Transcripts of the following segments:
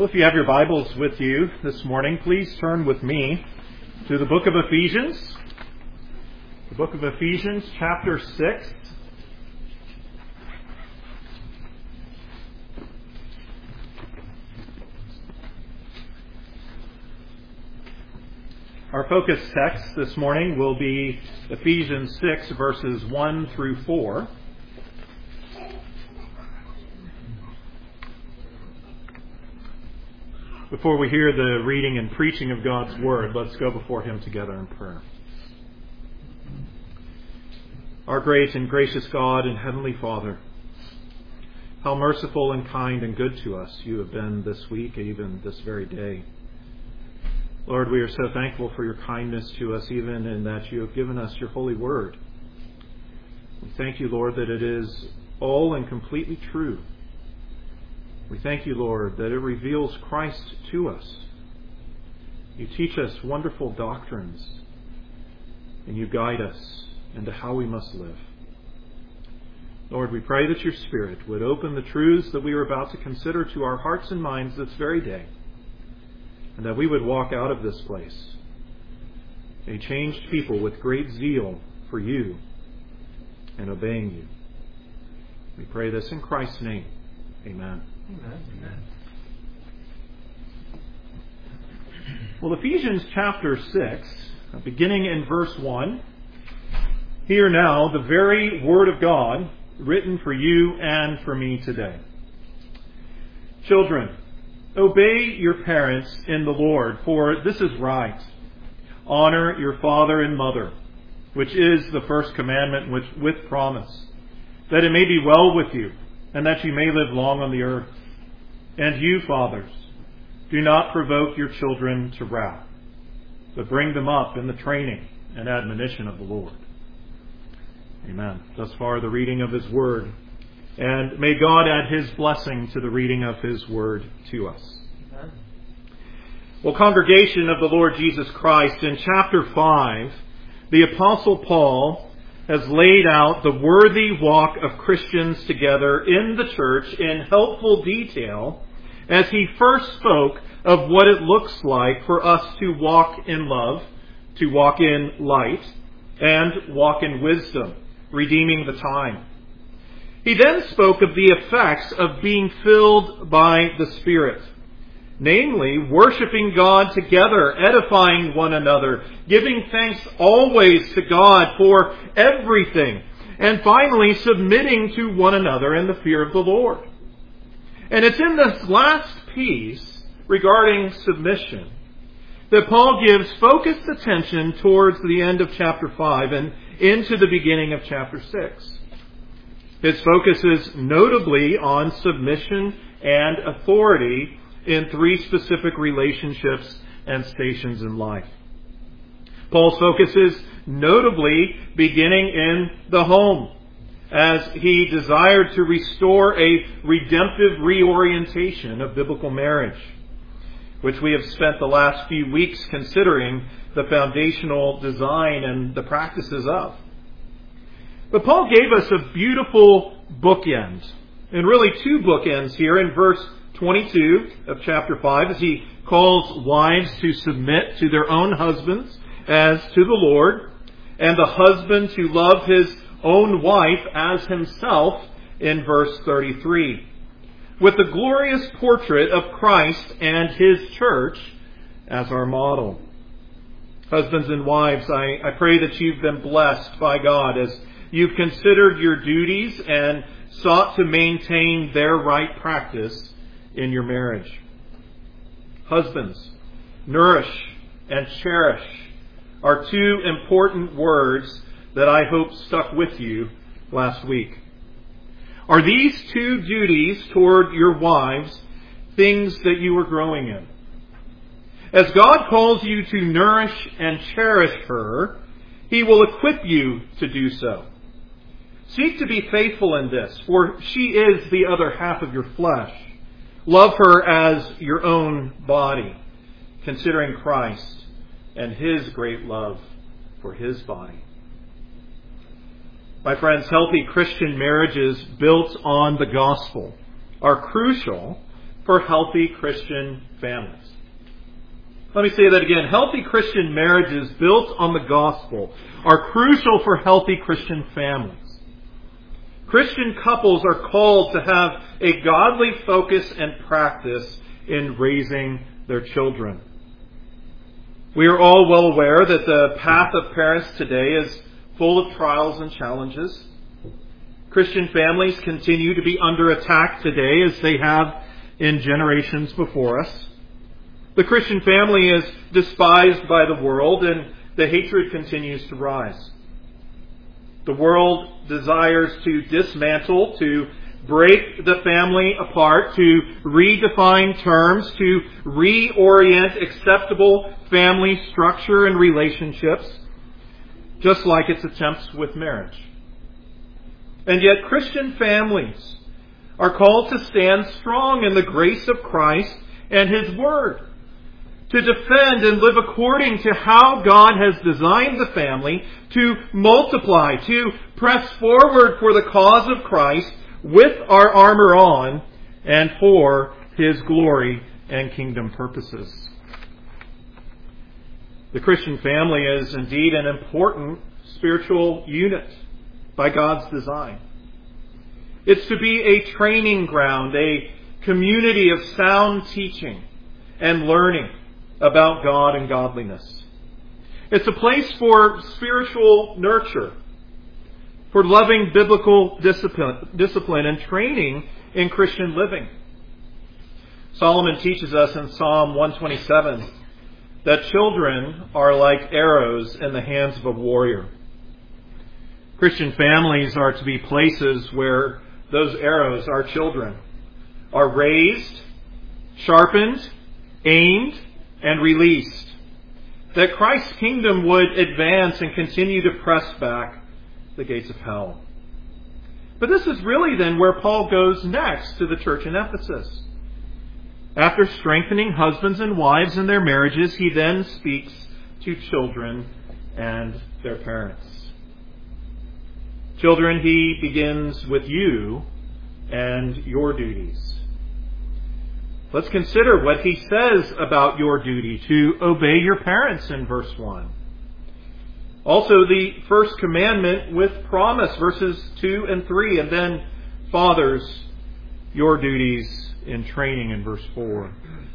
Well, if you have your Bibles with you this morning, please turn with me to the book of Ephesians. The book of Ephesians, chapter 6. Our focus text this morning will be Ephesians 6, verses 1 through 4. Before we hear the reading and preaching of God's Word, let's go before Him together in prayer. Our great and gracious God and Heavenly Father, how merciful and kind and good to us you have been this week, even this very day. Lord, we are so thankful for your kindness to us, even in that you have given us your holy word. We thank you, Lord, that it is all and completely true. We thank you, Lord, that it reveals Christ to us. You teach us wonderful doctrines, and you guide us into how we must live. Lord, we pray that your Spirit would open the truths that we are about to consider to our hearts and minds this very day, and that we would walk out of this place a changed people with great zeal for you and obeying you. We pray this in Christ's name. Amen. Amen. Well, Ephesians chapter 6, beginning in verse 1, hear now the very word of God written for you and for me today. Children, obey your parents in the Lord, for this is right. Honor your father and mother, which is the first commandment with promise, that it may be well with you, and that you may live long on the earth. And you, fathers, do not provoke your children to wrath, but bring them up in the training and admonition of the Lord. Amen. Thus far, the reading of His Word. And may God add His blessing to the reading of His Word to us. Amen. Well, congregation of the Lord Jesus Christ, in chapter 5, the Apostle Paul has laid out the worthy walk of Christians together in the church in helpful detail as he first spoke of what it looks like for us to walk in love, to walk in light, and walk in wisdom, redeeming the time. He then spoke of the effects of being filled by the Spirit, namely, worshiping God together, edifying one another, giving thanks always to God for everything, and finally, submitting to one another in the fear of the Lord. And it's in this last piece regarding submission that Paul gives focused attention towards the end of chapter 5 and into the beginning of chapter 6. His focus is notably on submission and authority in three specific relationships and stations in life. Paul's focus is notably beginning in the home, as he desired to restore a redemptive reorientation of biblical marriage, which we have spent the last few weeks considering the foundational design and the practices of. But Paul gave us a beautiful bookend, and really two bookends here in verse 22 of chapter 5, as he calls wives to submit to their own husbands as to the Lord, and the husband to love his own wife as himself in verse 33, with the glorious portrait of Christ and His church as our model. Husbands and wives, I pray that you've been blessed by God as you've considered your duties and sought to maintain their right practice in your marriage. Husbands, nourish and cherish are two important words that I hope stuck with you last week. Are these two duties toward your wives things that you are growing in? As God calls you to nourish and cherish her, He will equip you to do so. Seek to be faithful in this, for she is the other half of your flesh. Love her as your own body, considering Christ and His great love for His body. My friends, healthy Christian marriages built on the gospel are crucial for healthy Christian families. Let me say that again. Healthy Christian marriages built on the gospel are crucial for healthy Christian families. Christian couples are called to have a godly focus and practice in raising their children. We are all well aware that the path of parents today is full of trials and challenges. Christian families continue to be under attack today as they have in generations before us. The Christian family is despised by the world, and the hatred continues to rise. The world desires to dismantle, to break the family apart, to redefine terms, to reorient acceptable family structure and relationships, just like its attempts with marriage. And yet Christian families are called to stand strong in the grace of Christ and His Word, to defend and live according to how God has designed the family, to multiply, to press forward for the cause of Christ with our armor on and for His glory and kingdom purposes. The Christian family is indeed an important spiritual unit by God's design. It's to be a training ground, a community of sound teaching and learning about God and godliness. It's a place for spiritual nurture, for loving biblical discipline and training in Christian living. Solomon teaches us in Psalm 127 that children are like arrows in the hands of a warrior. Christian families are to be places where those arrows, our children, are raised, sharpened, aimed, and released, that Christ's kingdom would advance and continue to press back the gates of hell. But this is really then where Paul goes next to the church in Ephesus. After strengthening husbands and wives in their marriages, he then speaks to children and their parents. Children, he begins with you and your duties. Let's consider what he says about your duty to obey your parents in verse 1. Also, the first commandment with promise, verses 2 and 3. And then, fathers, your duties in training in verse 4.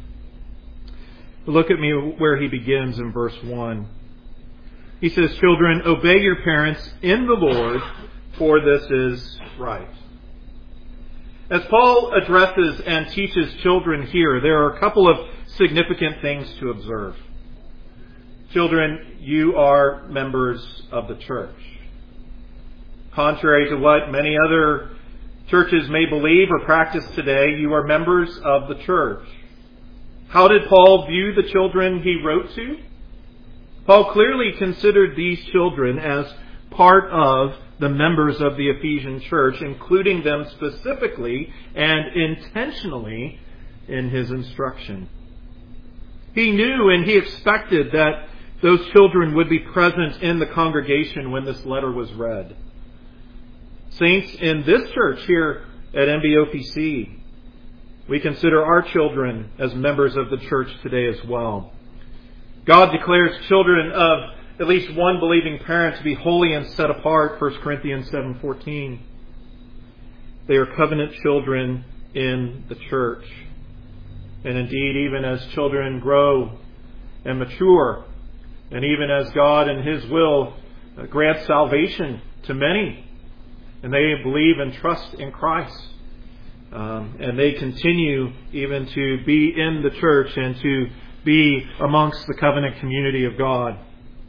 Look at me where he begins in verse 1. He says, children, obey your parents in the Lord, for this is right. As Paul addresses and teaches children here, there are a couple of significant things to observe. Children, you are members of the church. Contrary to what many other churches may believe or practice today, you are members of the church. How did Paul view the children he wrote to? Paul clearly considered these children as part of the members of the Ephesian church, including them specifically and intentionally in his instruction. He knew and he expected that those children would be present in the congregation when this letter was read. Saints, in this church here at MBOPC, we consider our children as members of the church today as well. God declares children of at least one believing parent to be holy and set apart, 1 Corinthians 7:14. They are covenant children in the church. And indeed, even as children grow and mature, and even as God in His will grants salvation to many, and they believe and trust in Christ, and they continue even to be in the church and to be amongst the covenant community of God.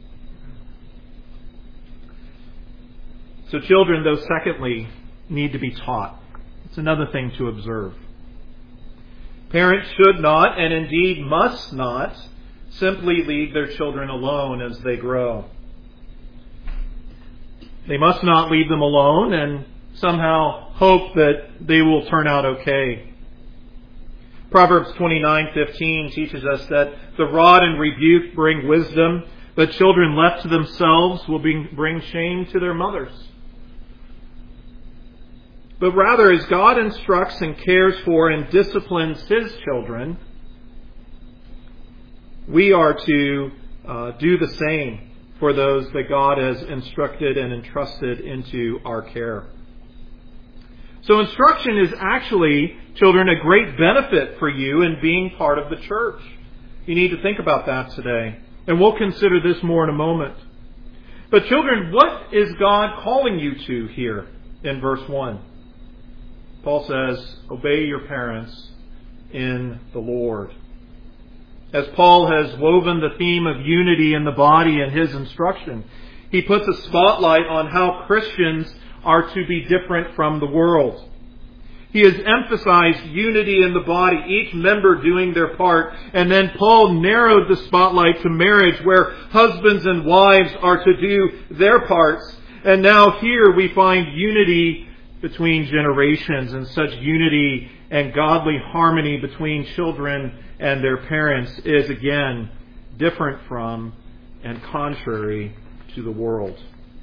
So children, though, secondly, need to be taught. It's another thing to observe. Parents should not, and indeed must not, simply leave their children alone as they grow. They must not leave them alone and somehow hope that they will turn out okay. Proverbs 29:15 teaches us that the rod and rebuke bring wisdom, but children left to themselves will bring shame to their mothers. But rather, as God instructs and cares for and disciplines His children, we are to do the same for those that God has instructed and entrusted into our care. So instruction is actually, children, a great benefit for you in being part of the church. You need to think about that today. And we'll consider this more in a moment. But children, what is God calling you to here in verse 1? Paul says, obey your parents in the Lord. As Paul has woven the theme of unity in the body in his instruction, he puts a spotlight on how Christians are to be different from the world. He has emphasized unity in the body, each member doing their part. And then Paul narrowed the spotlight to marriage, where husbands and wives are to do their parts. And now here we find unity between generations, and such unity and godly harmony between children and their parents is again different from and contrary to the world.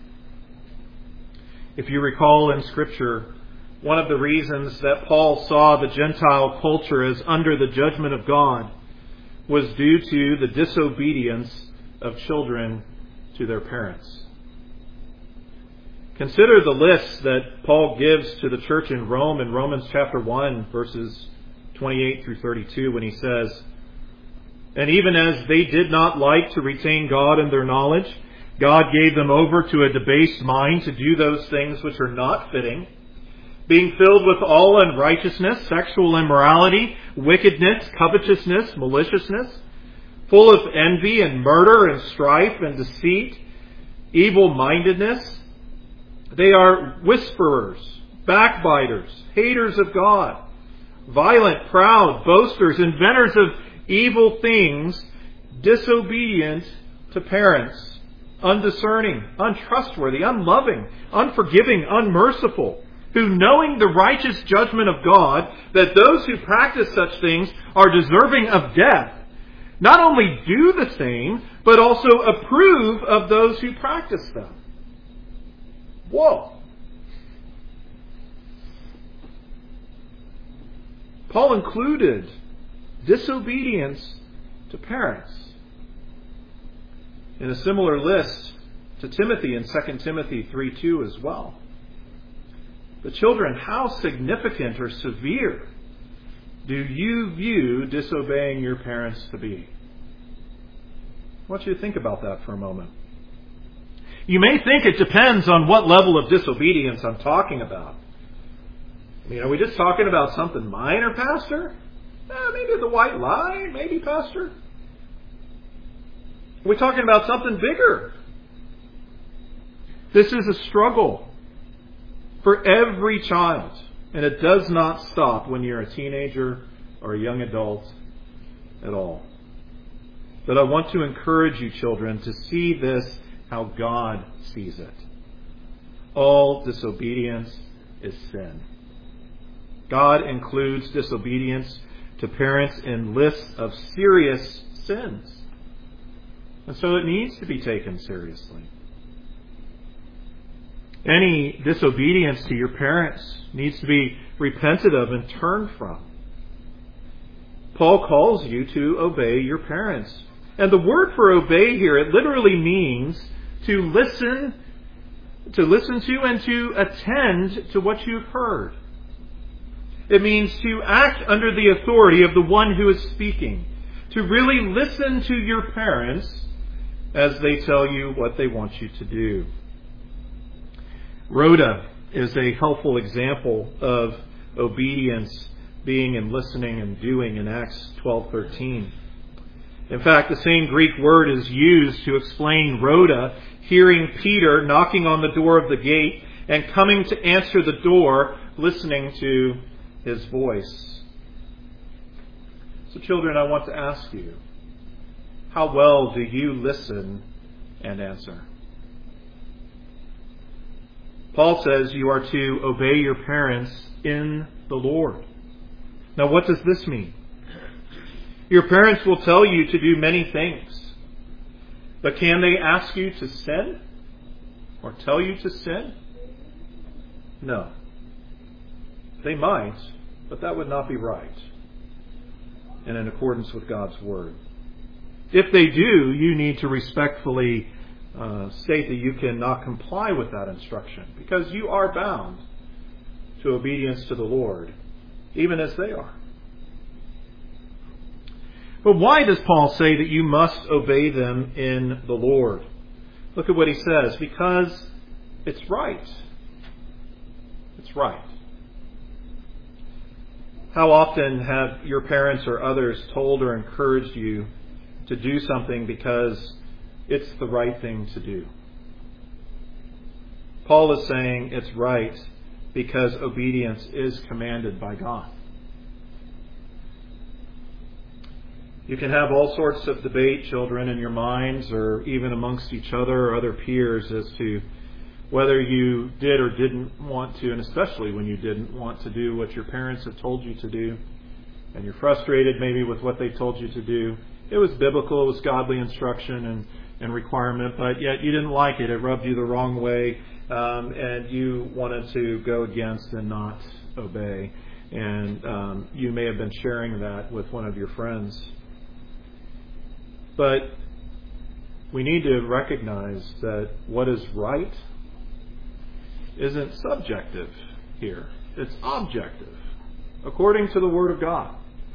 If you recall in Scripture, one of the reasons that Paul saw the Gentile culture as under the judgment of God was due to the disobedience of children to their parents. Consider the list that Paul gives to the church in Rome in Romans chapter 1, verses 28 through 32, when he says, and even as they did not like to retain God in their knowledge, God gave them over to a debased mind to do those things which are not fitting, being filled with all unrighteousness, sexual immorality, wickedness, covetousness, maliciousness, full of envy and murder and strife and deceit, evil-mindedness. They are whisperers, backbiters, haters of God, violent, proud, boasters, inventors of evil things, disobedient to parents, undiscerning, untrustworthy, unloving, unforgiving, unmerciful, who, knowing the righteous judgment of God, that those who practice such things are deserving of death, not only do the same, but also approve of those who practice them. Whoa. Paul included disobedience to parents in a similar list to Timothy in 2 Timothy 3:2 as well. But children, how significant or severe do you view disobeying your parents to be? I want you to think about that for a moment. You may think it depends on what level of disobedience I'm talking about. I mean, are we just talking about something minor, Pastor? Maybe the white lie, maybe, Pastor. Are we talking about something bigger? This is a struggle for every child, and it does not stop when you're a teenager or a young adult at all. But I want to encourage you, children, to see this how God sees it. All disobedience is sin. God includes disobedience to parents in lists of serious sins. And so it needs to be taken seriously. Any disobedience to your parents needs to be repented of and turned from. Paul calls you to obey your parents. And the word for obey here, it literally means to listen to and to attend to what you've heard. It means to act under the authority of the one who is speaking. To really listen to your parents as they tell you what they want you to do. Rhoda is a helpful example of obedience being in listening and doing in Acts 12:13. In fact, the same Greek word is used to explain Rhoda hearing Peter knocking on the door of the gate and coming to answer the door, listening to his voice. So children, I want to ask you, how well do you listen and answer? Paul says you are to obey your parents in the Lord. Now, what does this mean? Your parents will tell you to do many things. But can they ask you to sin? Or tell you to sin? No. They might, but that would not be right and in accordance with God's Word. If they do, you need to respectfully state that you cannot comply with that instruction, because you are bound to obedience to the Lord, even as they are. But why does Paul say that you must obey them in the Lord? Look at what he says. Because it's right. It's right. How often have your parents or others told or encouraged you to do something because it's the right thing to do? Paul is saying it's right because obedience is commanded by God. You can have all sorts of debate, children, in your minds or even amongst each other or other peers as to whether you did or didn't want to, and especially when you didn't want to do what your parents have told you to do, and you're frustrated maybe with what they told you to do. It was biblical, it was godly instruction and requirement, but yet you didn't like it. It rubbed you the wrong way, and you wanted to go against and not obey. And you may have been sharing that with one of your friends. But we need to recognize that what is right isn't subjective here. It's objective, according to the Word of God.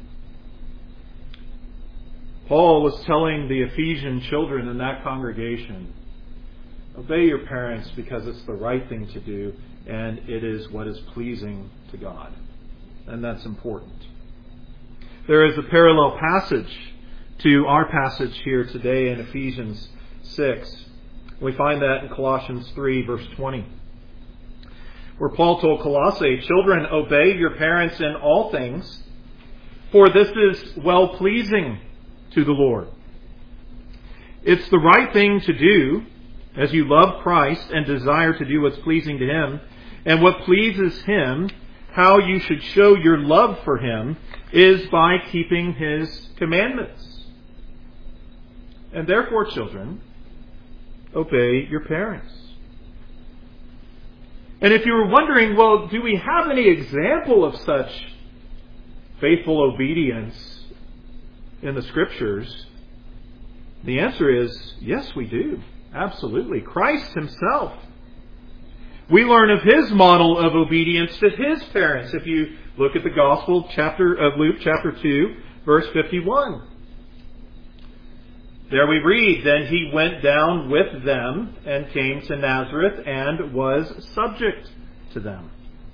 Paul was telling the Ephesian children in that congregation, obey your parents because it's the right thing to do, and it is what is pleasing to God. And that's important. There is a parallel passage to our passage here today in Ephesians 6. We find that in Colossians 3, verse 20. Where Paul told Colossae, children, obey your parents in all things, for this is well-pleasing to the Lord. It's the right thing to do as you love Christ and desire to do what's pleasing to Him. And what pleases Him, how you should show your love for Him, is by keeping His commandments. And therefore, children, obey your parents. And if you were wondering, well, do we have any example of such faithful obedience in the Scriptures? The answer is, yes, we do. Absolutely. Christ Himself. We learn of His model of obedience to His parents. If you look at the Gospel of Luke chapter 2, verse 51. There we read, then He went down with them and came to Nazareth and was subject to them.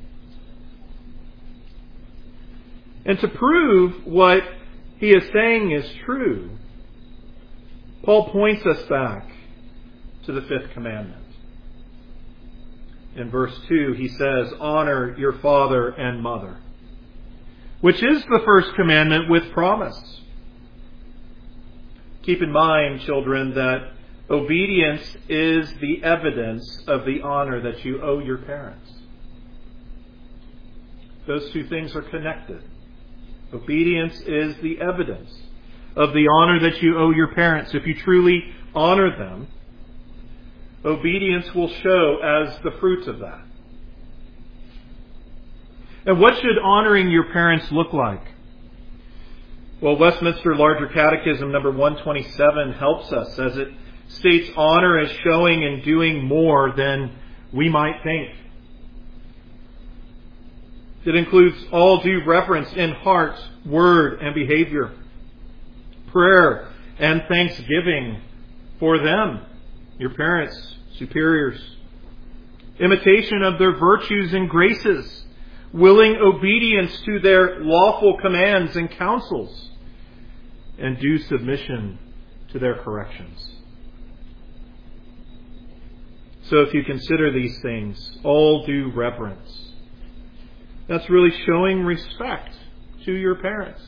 And to prove what he is saying is true, Paul points us back to the fifth commandment. In verse 2, he says, honor your father and mother, which is the first commandment with promise. Keep in mind, children, that obedience is the evidence of the honor that you owe your parents. Those two things are connected. Obedience is the evidence of the honor that you owe your parents. If you truly honor them, obedience will show as the fruits of that. And what should honoring your parents look like? Well, Westminster Larger Catechism number 127 helps us as it states honor as showing and doing more than we might think. It includes all due reverence in heart, word, and behavior, prayer and thanksgiving for them, your parents, superiors, imitation of their virtues and graces, willing obedience to their lawful commands and counsels, and due submission to their corrections. So if you consider these things, all due reverence, that's really showing respect to your parents.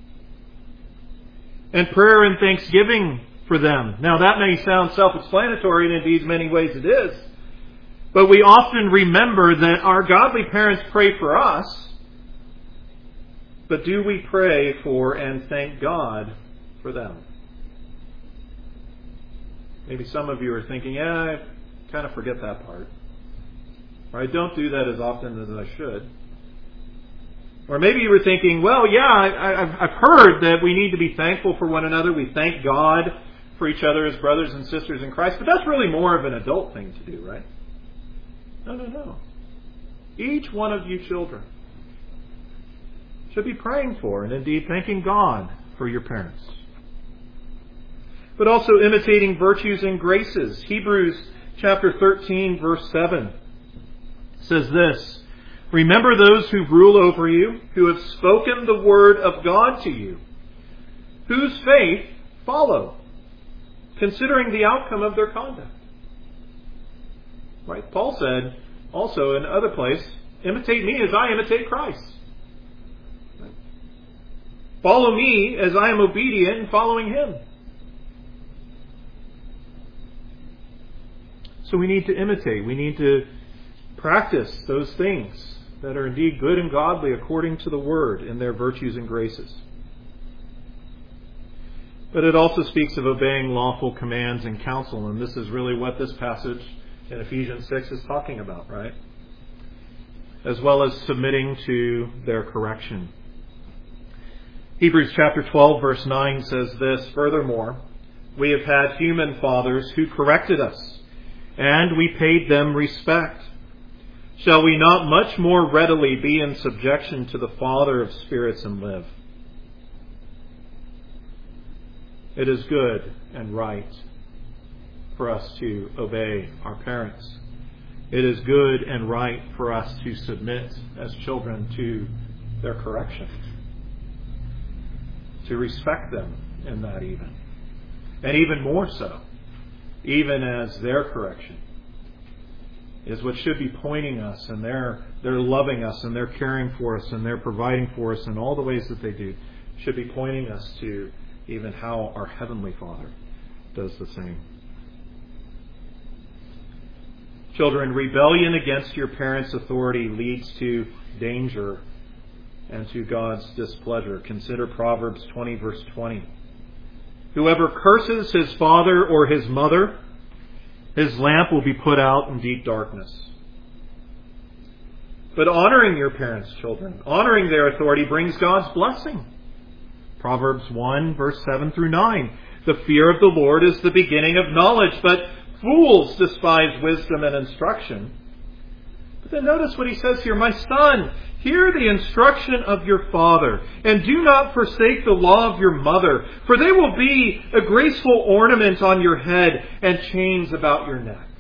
And prayer and thanksgiving for them. Now that may sound self-explanatory, and indeed in many ways it is. But we often remember that our godly parents pray for us. But do we pray for and thank God for them? Maybe some of you are thinking, I kind of forget that part. Or I don't do that as often as I should. Or maybe you were thinking, well, yeah, I've heard that we need to be thankful for one another. We thank God for each other as brothers and sisters in Christ. But that's really more of an adult thing to do, right? No. Each one of you children should be praying for and indeed thanking God for your parents. But also imitating virtues and graces. Hebrews chapter 13, verse 7 says this, "Remember those who rule over you, who have spoken the word of God to you, whose faith follow, considering the outcome of their conduct." Right? Paul said also in another place, "Imitate me as I imitate Christ." Right? "Follow me as I am obedient in following Him." So we need to imitate. We need to practice those things that are indeed good and godly according to the Word in their virtues and graces. But it also speaks of obeying lawful commands and counsel, and this is really what this passage in Ephesians 6 is talking about, right? As well as submitting to their correction. Hebrews chapter 12, verse 9 says this, "Furthermore, we have had human fathers who corrected us, and we paid them respect. Shall we not much more readily be in subjection to the Father of spirits and live?" It is good and right for us to obey our parents. It is good and right for us to submit as children to their correction. To respect them in that even. And even more so, even as their correction is what should be pointing us, and they're loving us, and they're caring for us, and they're providing for us in all the ways that they do, should be pointing us to even how our Heavenly Father does the same. Children, rebellion against your parents' authority leads to danger and to God's displeasure. Consider Proverbs 20, verse 20. "Whoever curses his father or his mother, his lamp will be put out in deep darkness." But honoring your parents, children, honoring their authority brings God's blessing. Proverbs 1, verse 7 through 9. "The fear of the Lord is the beginning of knowledge, but fools despise wisdom and instruction." But then notice what he says here, "My son, hear the instruction of your father, and do not forsake the law of your mother, for they will be a graceful ornament on your head and chains about your neck."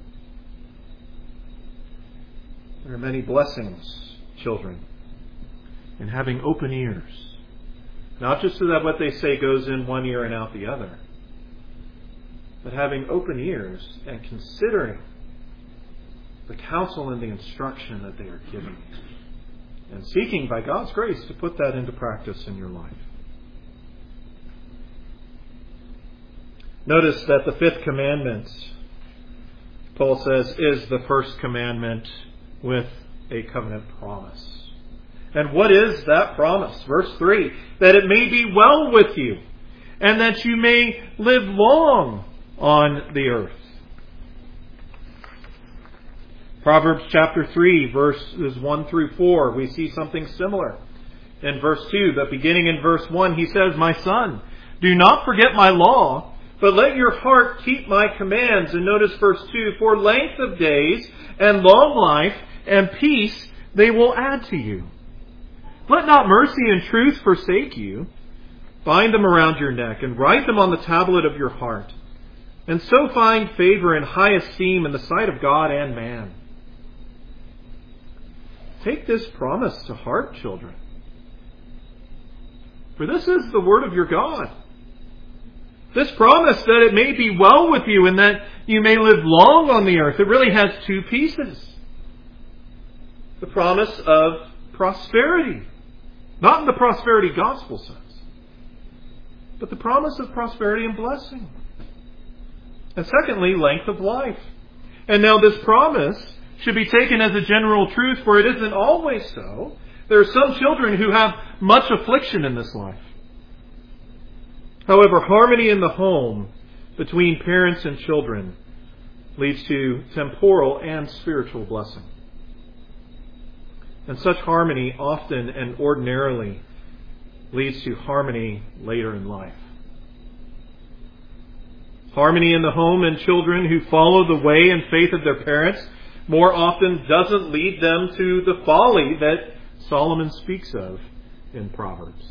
There are many blessings, children, in having open ears. Not just so that what they say goes in one ear and out the other, but having open ears and considering the counsel and the instruction that they are giving you, and seeking by God's grace to put that into practice in your life. Notice that the fifth commandment, Paul says, is the first commandment with a covenant promise. And what is that promise? Verse 3, "That it may be well with you, and that you may live long on the earth." Proverbs chapter 3, verses 1 through 4, we see something similar. In verse 2, but beginning in verse 1, he says, "My son, do not forget my law, but let your heart keep my commands." And notice verse 2, "For length of days and long life and peace they will add to you. Let not mercy and truth forsake you. Bind them around your neck and write them on the tablet of your heart. And so find favor and high esteem in the sight of God and man." Take this promise to heart, children. For this is the word of your God. This promise that it may be well with you and that you may live long on the earth. It really has two pieces. The promise of prosperity. Not in the prosperity gospel sense, but the promise of prosperity and blessing. And secondly, length of life. And now this promise should be taken as a general truth, for it isn't always so. There are some children who have much affliction in this life. However, harmony in the home between parents and children leads to temporal and spiritual blessing. And such harmony often and ordinarily leads to harmony later in life. Harmony in the home and children who follow the way and faith of their parents more often doesn't lead them to the folly that Solomon speaks of in Proverbs.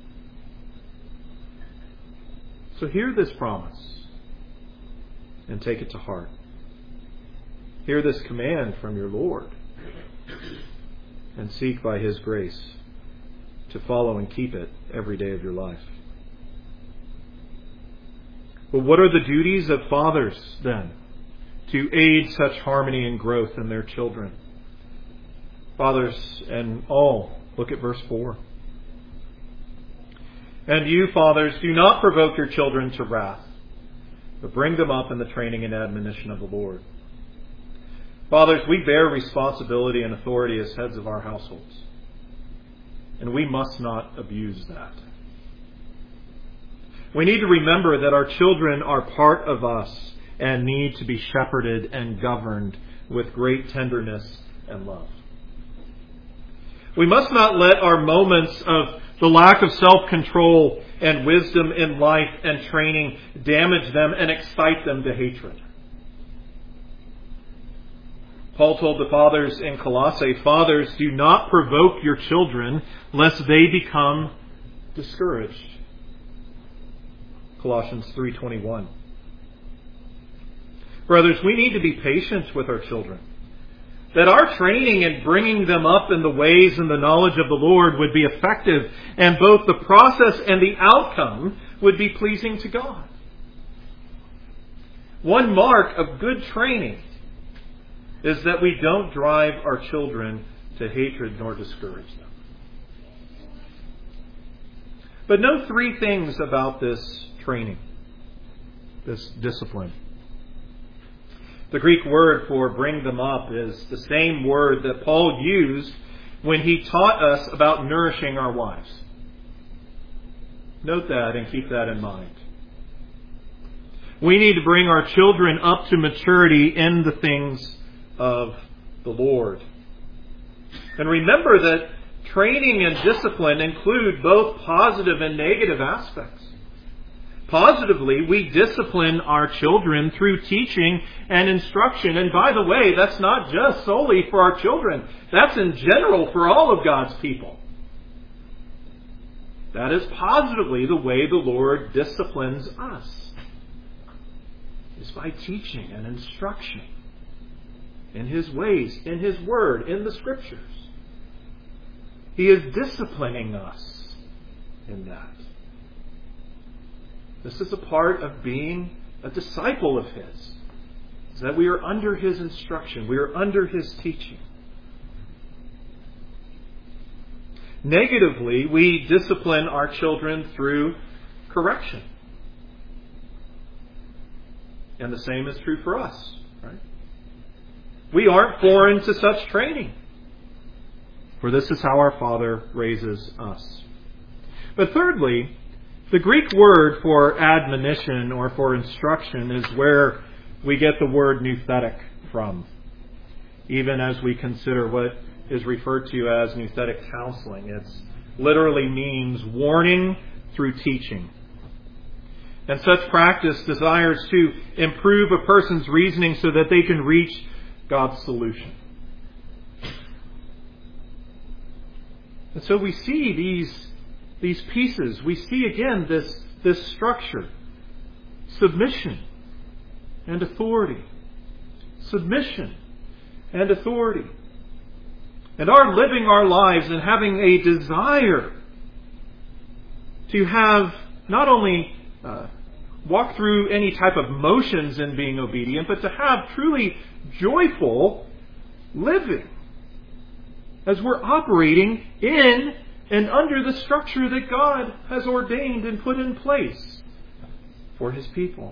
So hear this promise and take it to heart. Hear this command from your Lord and seek by His grace to follow and keep it every day of your life. But what are the duties of fathers then to aid such harmony and growth in their children? Fathers and all, look at verse 4. And you, fathers, do not provoke your children to wrath, but bring them up in the training and admonition of the Lord. Fathers, we bear responsibility and authority as heads of our households, and we must not abuse that. We need to remember that our children are part of us and need to be shepherded and governed with great tenderness and love. We must not let our moments of the lack of self-control and wisdom in life and training damage them and excite them to hatred. Paul told the fathers in Colossae, "Fathers, do not provoke your children, lest they become discouraged." Colossians 3:21. Brothers, we need to be patient with our children, that our training and bringing them up in the ways and the knowledge of the Lord would be effective, and both the process and the outcome would be pleasing to God. One mark of good training is that we don't drive our children to hatred nor discourage them. But note three things about this training, this discipline. The Greek word for bring them up is the same word that Paul used when he taught us about nourishing our wives. Note that and keep that in mind. We need to bring our children up to maturity in the things of the Lord. And remember that training and discipline include both positive and negative aspects. Positively, we discipline our children through teaching and instruction. And by the way, that's not just solely for our children. That's in general for all of God's people. That is positively the way the Lord disciplines us, is by teaching and instruction in His ways, in His Word, in the Scriptures. He is disciplining us in that. This is a part of being a disciple of His, is that we are under His instruction, we are under His teaching. Negatively, we discipline our children through correction. And the same is true for us, right? We aren't foreign to such training, for this is how our Father raises us. But thirdly, the Greek word for admonition or for instruction is where we get the word nouthetic from, even as we consider what is referred to as nouthetic counseling. It literally means warning through teaching. And such practice desires to improve a person's reasoning so that they can reach God's solution. And so we see these pieces. We see again this structure. Submission and authority. Submission and authority. And our living our lives and having a desire to have not only walk through any type of motions in being obedient, but to have truly joyful living as we're operating in and under the structure that God has ordained and put in place for His people.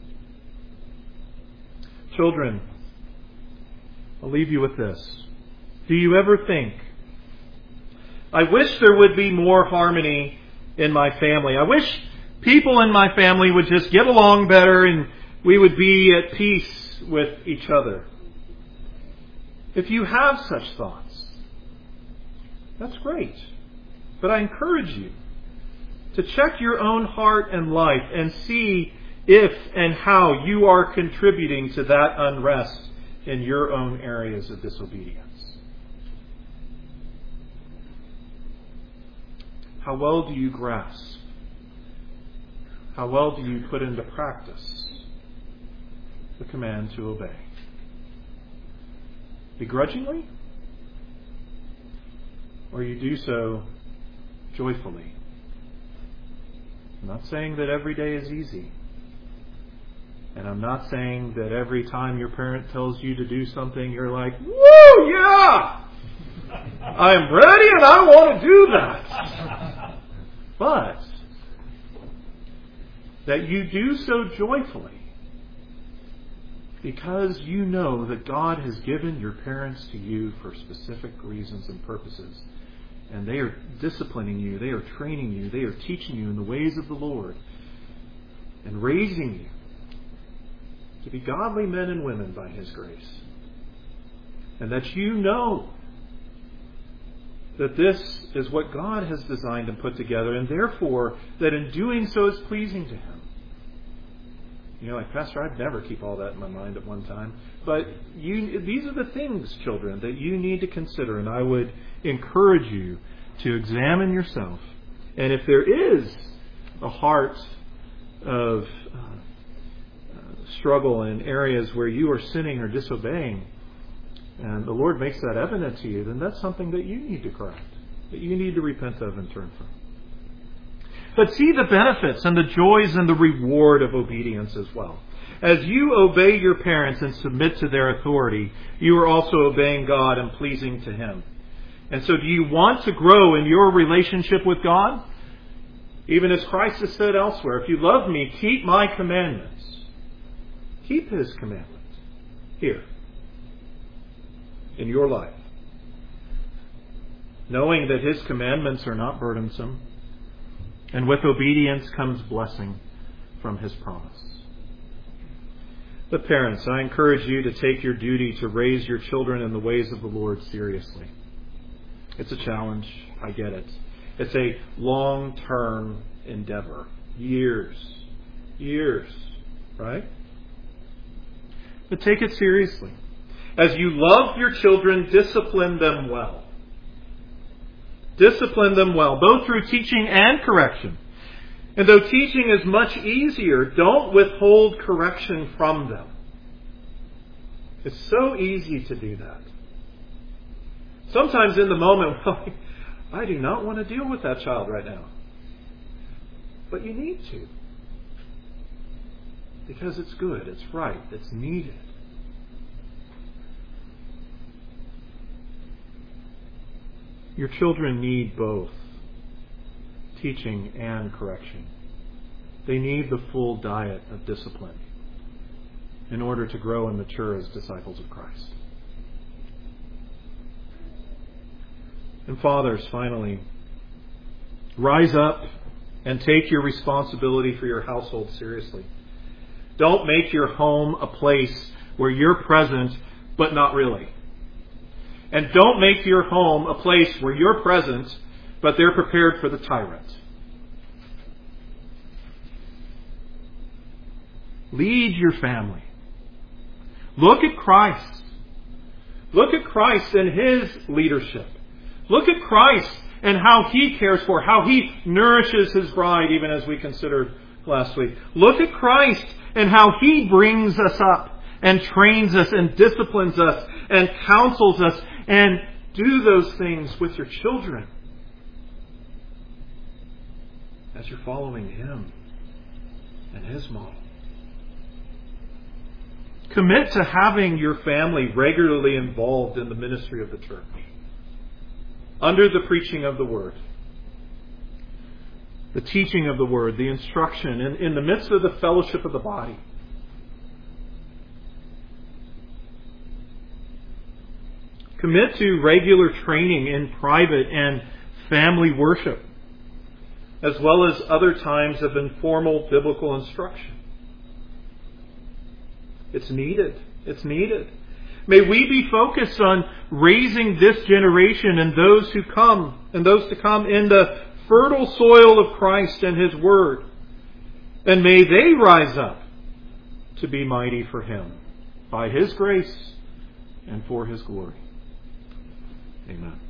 Children, I'll leave you with this. Do you ever think, I wish there would be more harmony in my family. I wish people in my family would just get along better and we would be at peace with each other. If you have such thoughts, That's great. But I encourage you to check your own heart and life and see if and how you are contributing to that unrest in your own areas of disobedience. How well do you grasp? How well do you put into practice the command to obey? Begrudgingly? Or you do so joyfully? I'm not saying that every day is easy. And I'm not saying that every time your parent tells you to do something, you're like, woo, yeah! I'm ready and I want to do that. But that you do so joyfully because you know that God has given your parents to you for specific reasons and purposes. And they are disciplining you, they are training you, they are teaching you in the ways of the Lord and raising you to be godly men and women by His grace. And that you know that this is what God has designed and put together, and therefore that in doing so is pleasing to Him. You know, like, Pastor, I'd never keep all that in my mind at one time. But these are the things, children, that you need to consider, and I would encourage you to examine yourself. And if there is a heart of struggle in areas where you are sinning or disobeying, and the Lord makes that evident to you, then that's something that you need to correct, that you need to repent of and turn from. But see the benefits and the joys and the reward of obedience as well. As you obey your parents and submit to their authority, you are also obeying God and pleasing to Him. And so do you want to grow in your relationship with God? Even as Christ has said elsewhere, if you love me, keep my commandments. Keep His commandments here in your life, knowing that His commandments are not burdensome, and with obedience comes blessing from His promise. But parents, I encourage you to take your duty to raise your children in the ways of the Lord seriously. It's a challenge, I get it. It's a long-term endeavor. Years, right? But take it seriously. As you love your children, discipline them well. Discipline them well, both through teaching and correction. And though teaching is much easier, don't withhold correction from them. It's so easy to do that. Sometimes in the moment, well, I do not want to deal with that child right now. But you need to. Because it's good, it's right, it's needed. Your children need both teaching and correction. They need the full diet of discipline in order to grow and mature as disciples of Christ. And fathers, finally, rise up and take your responsibility for your household seriously. Don't make your home a place where you're present, but not really. And don't make your home a place where you're present, but they're prepared for the tyrant. Lead your family. Look at Christ. Look at Christ and His leadership. Look at Christ and how He cares for, how He nourishes His bride, even as we considered last week. Look at Christ and how He brings us up and trains us and disciplines us and counsels us, and do those things with your children as you're following Him and His model. Commit to having your family regularly involved in the ministry of the church, under the preaching of the Word, the teaching of the Word, the instruction, and in the midst of the fellowship of the body. Commit to regular training in private and family worship, as well as other times of informal biblical instruction. It's needed. It's needed. May we be focused on raising this generation and those to come in the fertile soil of Christ and His Word. And may they rise up to be mighty for Him by His grace and for His glory. Amen.